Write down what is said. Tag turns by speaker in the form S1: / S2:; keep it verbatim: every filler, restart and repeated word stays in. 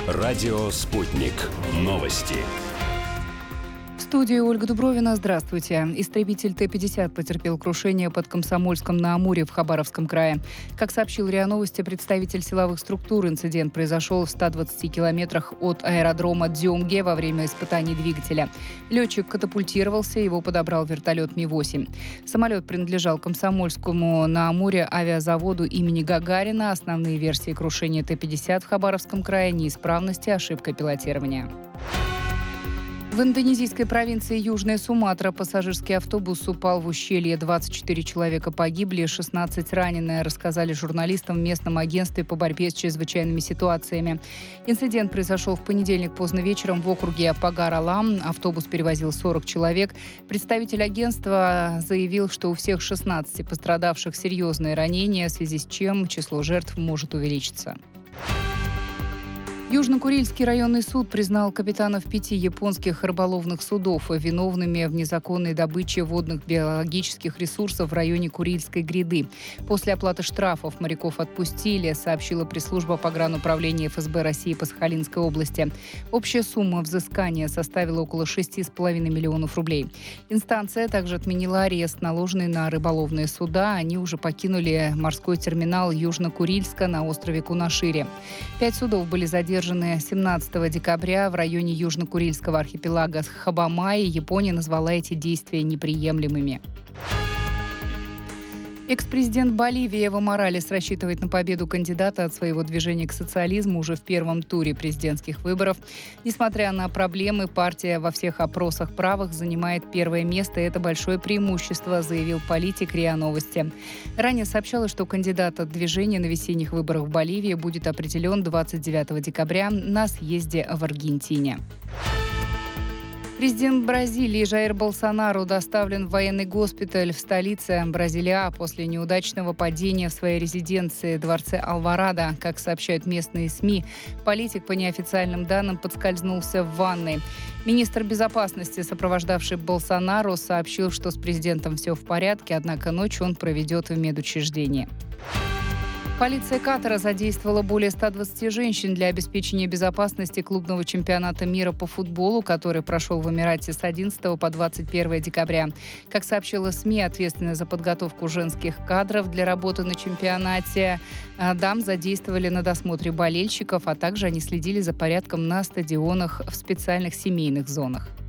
S1: Радио «Спутник». Новости.
S2: В студии Ольга Дубровина. Здравствуйте. Истребитель Т пятьдесят потерпел крушение под Комсомольском на Амуре в Хабаровском крае. Как сообщил РИА Новости представитель силовых структур, инцидент произошел в ста двадцати километрах от аэродрома Дзёмге во время испытаний двигателя. Летчик катапультировался, его подобрал вертолет Ми восемь. Самолет принадлежал Комсомольскому на Амуре авиазаводу имени Гагарина. Основные версии крушения Т пятьдесят в Хабаровском крае – неисправности, ошибка пилотирования. В индонезийской провинции Южная Суматра пассажирский автобус упал в ущелье. двадцать четыре человека погибли, шестнадцать ранены, рассказали журналистам в местном агентстве по борьбе с чрезвычайными ситуациями. Инцидент произошел в понедельник поздно вечером в округе Пагар-Алам. Автобус перевозил сорок человек. Представитель агентства заявил, что у всех шестнадцати пострадавших серьезные ранения, в связи с чем число жертв может увеличиться. Южно-Курильский районный суд признал капитанов пяти японских рыболовных судов виновными в незаконной добыче водных биологических ресурсов в районе Курильской гряды. После оплаты штрафов моряков отпустили, сообщила пресс-служба погрануправления Эф Эс Бэ России по Сахалинской области. Общая сумма взыскания составила около шести с половиной миллионов рублей. Инстанция также отменила арест, наложенный на рыболовные суда. Они уже покинули морской терминал Южно-Курильска на острове Кунашире. Пять судов были задержаны семнадцатого декабря в районе Южно-Курильского архипелага Хабамаи. Япония назвала эти действия неприемлемыми. Экс-президент Боливии Эво Моралес рассчитывает на победу кандидата от своего движения к социализму уже в первом туре президентских выборов. Несмотря на проблемы, партия во всех опросах правых занимает первое место. Это большое преимущество, заявил политик РИА Новости. Ранее сообщалось, что кандидат от движения на весенних выборах в Боливии будет определен двадцать девятого декабря на съезде в Аргентине. Президент Бразилии Жаир Болсонару доставлен в военный госпиталь в столице Бразилия после неудачного падения в своей резиденции дворце Алворада. Как сообщают местные СМИ, политик, по неофициальным данным, подскользнулся в ванной. Министр безопасности, сопровождавший Болсонару, сообщил, что с президентом все в порядке, однако ночь он проведет в медучреждении. Полиция Катара задействовала более ста двадцати женщин для обеспечения безопасности клубного чемпионата мира по футболу, который прошел в Эмирате с одиннадцатого по двадцать первое декабря. Как сообщила СМИ, ответственная за подготовку женских кадров для работы на чемпионате, дам задействовали на досмотре болельщиков, а также они следили за порядком на стадионах в специальных семейных зонах.